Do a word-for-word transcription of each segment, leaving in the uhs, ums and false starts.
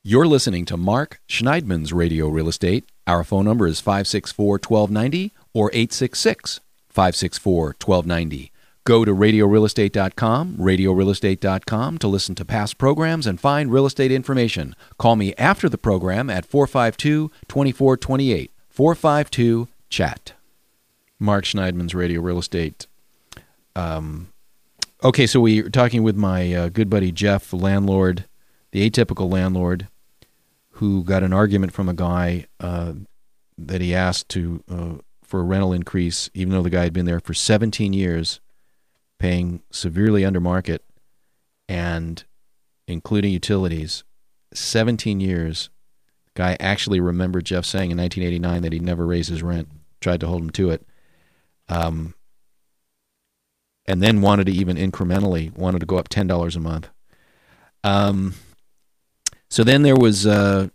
You're listening to Mark Schneidman's Radio Real Estate. Our phone number is five six four, one two nine zero or eight six six, five six four, one two nine zero. Go to radio real estate dot com, radio real estate dot com to listen to past programs and find real estate information. Call me after the program at four five two, two four two eight, four five two, chat. Mark Schneidman's Radio Real Estate. Um, okay, so we were talking with my uh, good buddy Jeff, landlord, the atypical landlord, who got an argument from a guy uh, that he asked to uh, for a rental increase, even though the guy had been there for seventeen years, paying severely under market, and including utilities, seventeen years. The guy actually remembered Jeff saying in nineteen eighty-nine that he'd never raised his rent, tried to hold him to it, um, and then wanted to even incrementally, wanted to go up ten dollars a month. Um. So then there was uh,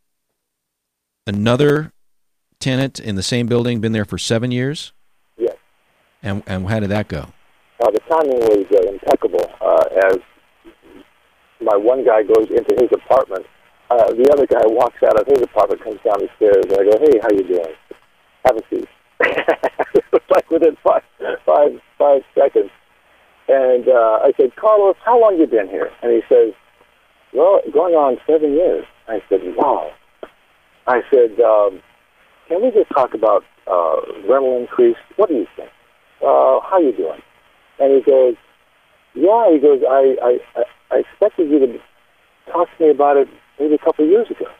another tenant in the same building, been there for seven years? Yes. And and how did that go? Uh, the timing was uh, impeccable. Uh, as my one guy goes into his apartment, uh, the other guy walks out of his apartment, comes down the stairs, and I go, "Hey, how you doing? Have a seat." It was like within five, five, five seconds. And uh, I said, "Carlos, how long you been here?" And he says, "Well, going on seven years." I said, "Wow." I said, um, "Can we just talk about uh, rental increase? What do you think? Uh, how you doing?" And he goes, "Yeah." He goes, I, I, I I expected you to talk to me about it maybe a couple of years ago."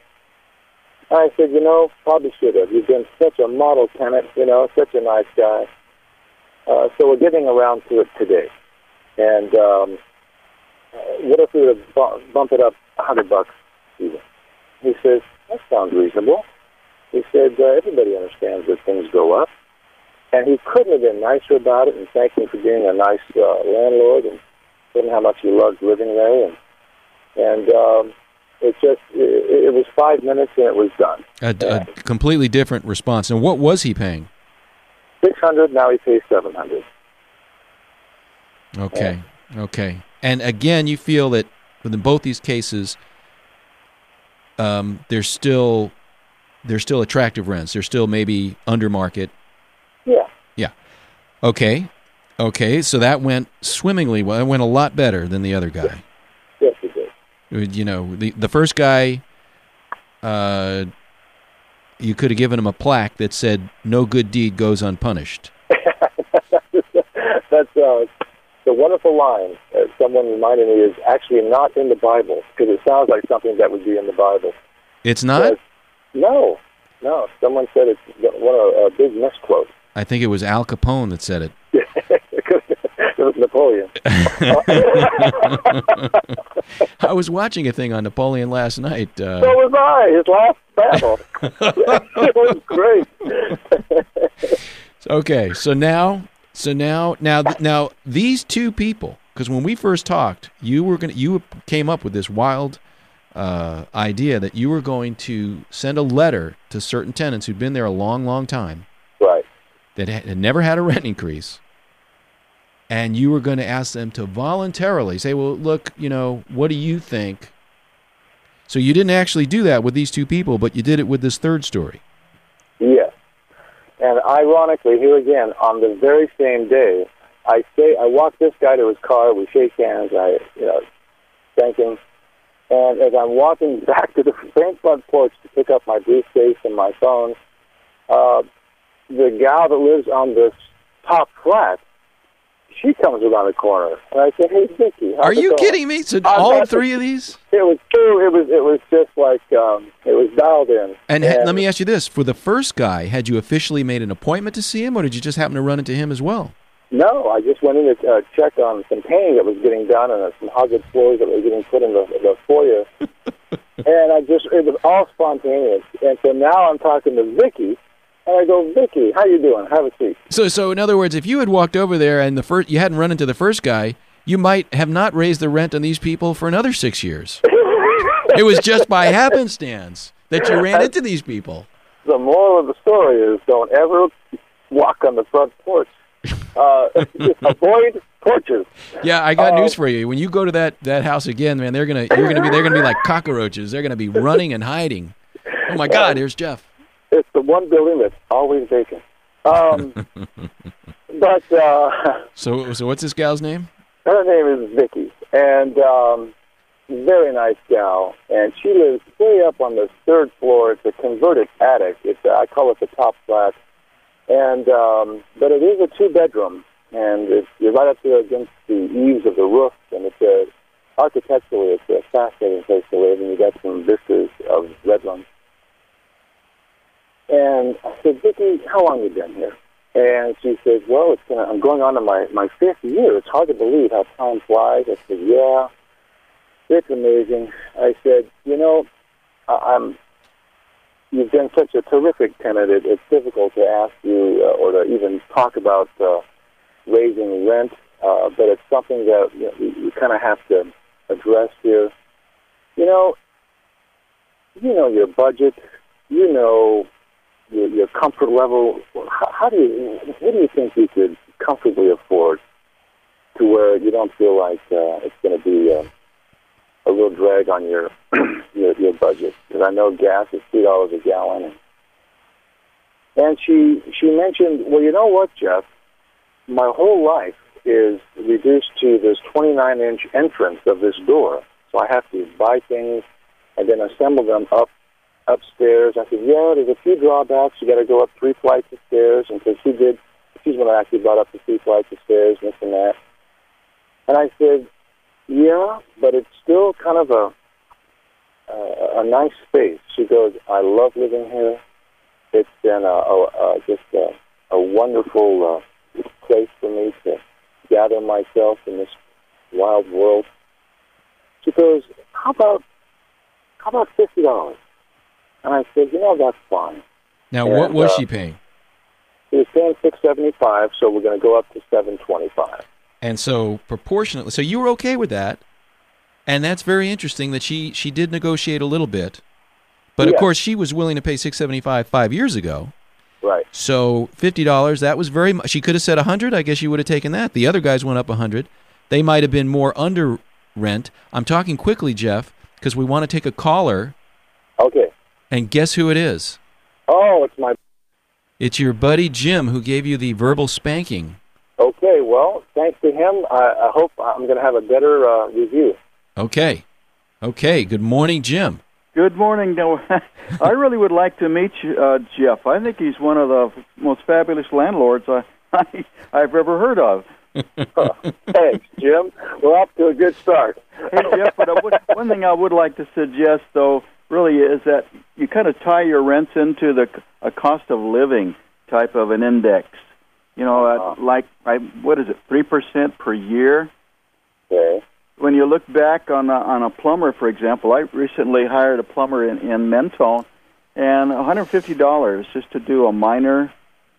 I said, "You know, probably should have. You've been such a model tenant, you know, such a nice guy. Uh, so we're getting around to it today. And um, what if we would have bump it up a hundred bucks even?" He says, "That sounds reasonable." He said, uh, "Everybody understands that things go up." And he couldn't have been nicer about it and thanked me for being a nice uh, landlord and telling how much he loved living there. And and um, it just, it, it was five minutes and it was done. A, a completely different response. And what was he paying? six hundred dollars, now he pays seven hundred dollars. Okay, and, okay. And again, you feel that in both these cases, um, there's still there's still attractive rents. They're still maybe under market. Yeah. Yeah. Okay. Okay. So that went swimmingly well. It went a lot better than the other guy. Yes, it did. You know, the the first guy, uh, you could have given him a plaque that said, "No good deed goes unpunished." That's uh, the wonderful line that someone reminded me is actually not in the Bible, because it sounds like something that would be in the Bible. It's not? But, no, no. Someone said it's one of a big misquote. I think it was Al Capone that said it. It was Napoleon. I was watching a thing on Napoleon last night. Uh, So was I. His last battle. It was great. Okay, so now, so now, now, now, these two people, because when we first talked, you were going, you came up with this wild uh, idea that you were going to send a letter to certain tenants who'd been there a long, long time, right? That had never had a rent increase, and you were going to ask them to voluntarily say, "Well, look, you know, what do you think?" So you didn't actually do that with these two people, but you did it with this third story. Yes. And ironically, here again, on the very same day, I say I walk this guy to his car. We shake hands. I, you know, thank him. And as I'm walking back to the same front porch to pick up my briefcase and my phone, uh, the gal that lives on this top flat, she comes around the corner, and I say, "Hey, Vicky, how's are it you going?" kidding me? So all three of these? It was true. It was. It was just like um, it was dialed in. And, and let me ask you this: for the first guy, had you officially made an appointment to see him, or did you just happen to run into him as well? No, I just went in to uh, check on some painting that was getting done and uh, some hardwood floors that were getting put in the, the foyer. And I just, it was all spontaneous. And so now I'm talking to Vicky, and I go, "Vicky, how you doing? Have a seat." So, so in other words, if you had walked over there and the first, you hadn't run into the first guy, you might have not raised the rent on these people for another six years. It was just by happenstance that you ran into these people. The moral of the story is don't ever walk on the front porch. Uh, avoid torches. Yeah, I got Uh, news for you. When you go to that, that house again, man, they're gonna you're gonna be they're gonna be like cockroaches. They're gonna be running and hiding. Oh my God, here's Jeff. It's the one building that's always vacant. Um, but uh, So so what's this gal's name? her name is Vicky, and um, very nice gal, and she lives way up on the third floor. It's a converted attic. It's I call it the top flat, and um, but it is a two bedroom, and it's, you're right up there against the eaves of the roof, and it's a architecturally it's a fascinating place to live, and you got some vistas of Redlands. And I said, Vicky, how long have you been here? And she says, well, it's gonna, I'm going on to my, my fifth year. It's hard to believe how time flies. I said, yeah, it's amazing. I said, you know, I, I'm. You've been such a terrific tenant. It, it's difficult to ask you uh, or to even talk about uh, raising rent, uh, but it's something that you, know, you, you kind of have to address here. You know, you know your budget. You know your, your comfort level. How, how do you? What do you think you could comfortably afford to where you don't feel like uh, it's going to be uh, a real drag on your your, your budget? Because I know gas is three dollars a gallon, and, and she she mentioned, well, you know what, Jeff? My whole life is reduced to this twenty-nine inch entrance of this door, so I have to buy things and then assemble them up upstairs. I said, yeah, there's a few drawbacks. You got to go up three flights of stairs, and so she did. She's the one that actually brought up the three flights of stairs, and this and that. And I said, yeah, but it's still kind of a a, a nice space. She goes, I love living here. It's been a, a, a, just a, a wonderful uh, place for me to gather myself in this wild world. She goes, how about how about fifty dollars? And I said, you know, that's fine. Now, and, what was uh, she paying? She was paying six seventy-five, so we're going to go up to seven twenty-five. And so proportionately, so you were okay with that, and that's very interesting that she, she did negotiate a little bit, but Yeah. of course she was willing to pay six seventy-five five years ago. Right. So fifty dollars, that was very much. She could have said a hundred. I guess you would have taken that. The other guys went up a hundred. They might have been more under rent. I'm talking quickly, Jeff, because we want to take a caller. Okay. And guess who it is? Oh, it's my... It's your buddy Jim who gave you the verbal spanking. Okay, well, thanks to him, I, I hope I'm going to have a better uh, review. Okay. Okay. Good morning, Jim. Good morning. No, I really would like to meet you, uh, Jeff. I think he's one of the most fabulous landlords I, I, I've ever heard of. uh, thanks, Jim. We're off to a good start. Hey, Jeff, but I would, one thing I would like to suggest, though, really is that you kind of tie your rents into the a cost of living type of an index. You know, uh, like, I, what is it, three percent per year? Okay. When you look back on a, on a plumber, for example, I recently hired a plumber in, in Mentone, and one hundred fifty dollars just to do a minor,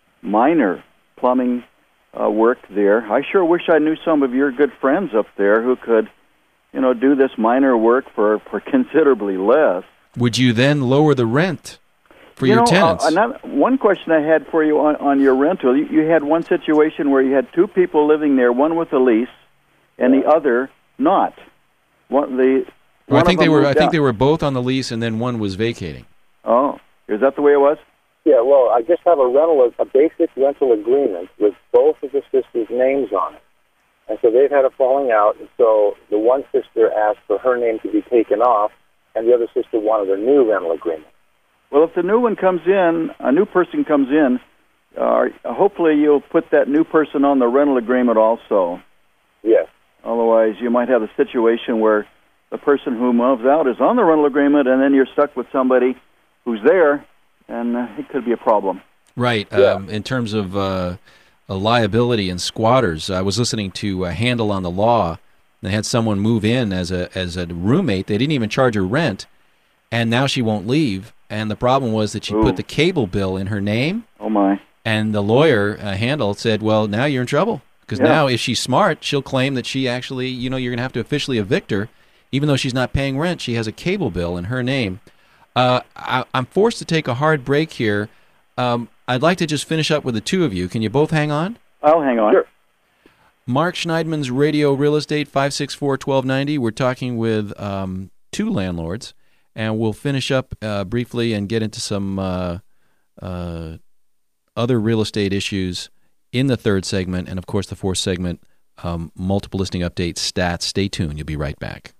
minor plumbing uh, work there. I sure wish I knew some of your good friends up there who could, you know, do this minor work for, for considerably less. Would you then lower the rent for you your know, tenants? Uh, another, one question I had for you on, on your rental, you, you had one situation where you had two people living there, one with a lease and the other not. One, the, well, one I think of they them were. I moved think out. they were both on the lease, and then one was vacating. Oh, is that the way it was? Yeah, well, I just have a rental, a basic rental agreement with both of the sisters' names on it. And so they've had a falling out, and so the one sister asked for her name to be taken off, and the other sister wanted a new rental agreement. Well, if the new one comes in, a new person comes in, uh, hopefully you'll put that new person on the rental agreement also. Yes. Otherwise, you might have a situation where the person who moves out is on the rental agreement, and then you're stuck with somebody who's there, and uh, it could be a problem. Right. Yeah. Um, in terms of uh, a liability and squatters, I was listening to a Handle on the Law. They had someone move in as a as a roommate. They didn't even charge her rent, and now she won't leave. And the problem was that she Ooh. put the cable bill in her name. Oh, my. And the lawyer, uh, Handel, said, well, now you're in trouble. Because Yeah. now, if she's smart, she'll claim that she actually, you know, you're going to have to officially evict her. Even though she's not paying rent, she has a cable bill in her name. Uh, I, I'm forced to take a hard break here. Um, I'd like to just finish up with the two of you. Can you both hang on? I'll hang on. Sure. Mark Schneidman's Radio Real Estate, five six four, one two nine zero. We're talking with um, two landlords, and we'll finish up uh, briefly and get into some uh, uh, other real estate issues in the third segment, and of course the fourth segment, um, multiple listing updates, stats. Stay tuned. You'll be right back.